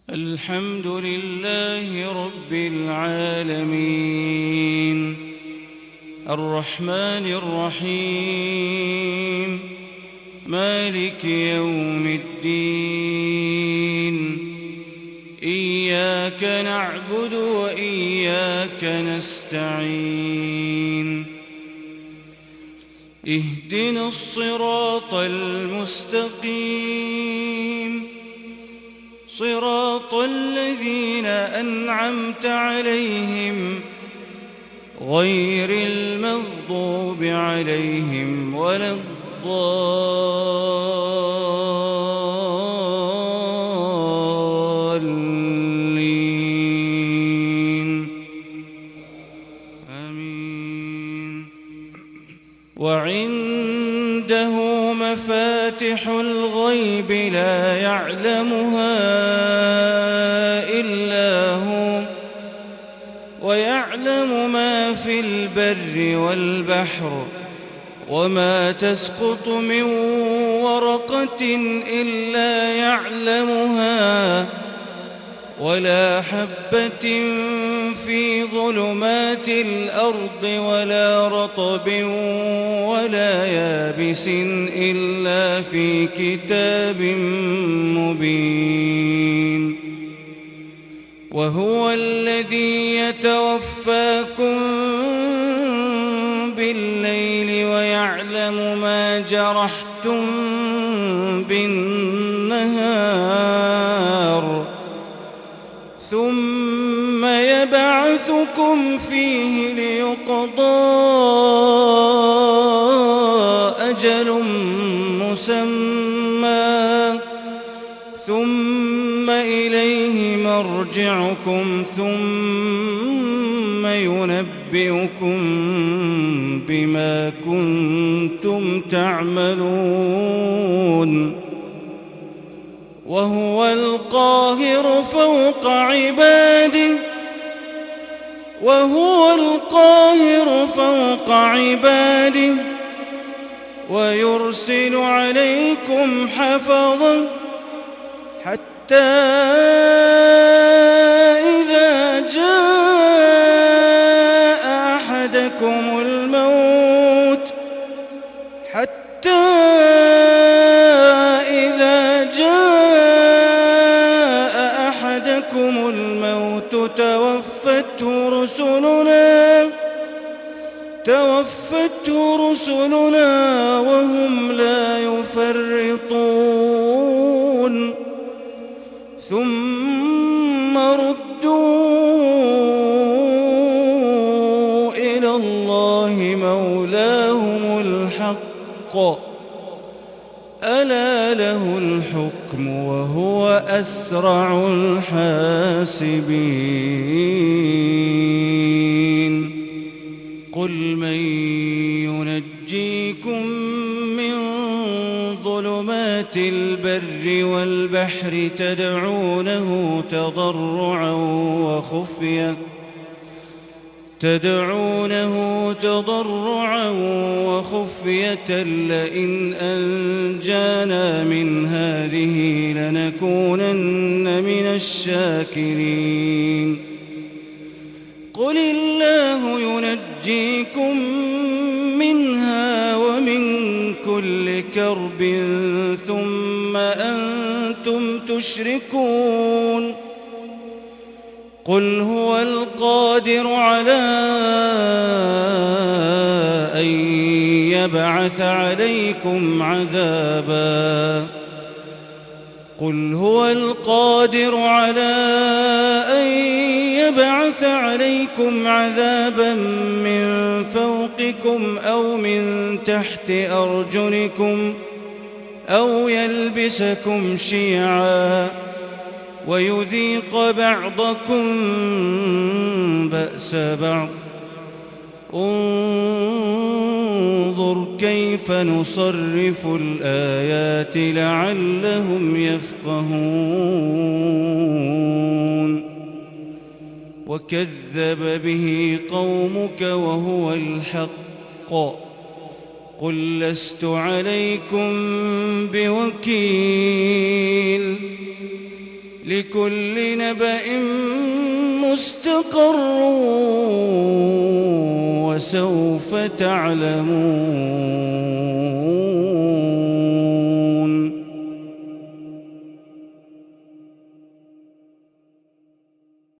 الحمد لله رب العالمين الرحمن الرحيم مالك يوم الدين إياك نعبد وإياك نستعين اهدنا الصراط المستقيم صراط الذين أنعمت عليهم غير المغضوب عليهم ولا الضالين آمين. وعنده مفاتح الغيب لا يعلمها إلا هو ويعلم ما في البر والبحر وما تسقط من ورقة إلا يعلمها ولا حبة في ظلمات الأرض ولا رطب ولا يابس إلا في كتاب مبين. وهو الذي يتوفاكم بالليل ويعلم ما جرحتم بالنهار ثم يبعثكم فيه ليقضى أجل مسمى ثم إليه مرجعكم ثم ينبئكم بما كنتم تعملون. وهو القاهر فوق عباده ويرسل عليكم حفظا حتى إذا جاء أحدكم الموت توفته رسلنا وهم لا يفرطون ثم ردوا إلى الله مولاهم الحق ألا له الحكم وهو أسرع الحاسبين. قل من ينجيكم من ظلمات البر والبحر تدعونه تضرعا وخفية لئن أنجانا من هذه لنكونن من الشاكرين. قل الله ينجيكم منها ومن كل كرب ثم أنتم تشركون. قل هو القادر على أن يبعث عليكم عذابا من فوقكم أو من تحت أرجلكم أو يلبسكم شيعا ويذيق بعضكم بأس بعض. انظر كيف نصرف الآيات لعلهم يفقهون. وكذب به قومك وهو الحق قل لست عليكم بوكيل لكل نبأ مستقر وسوف تعلمون.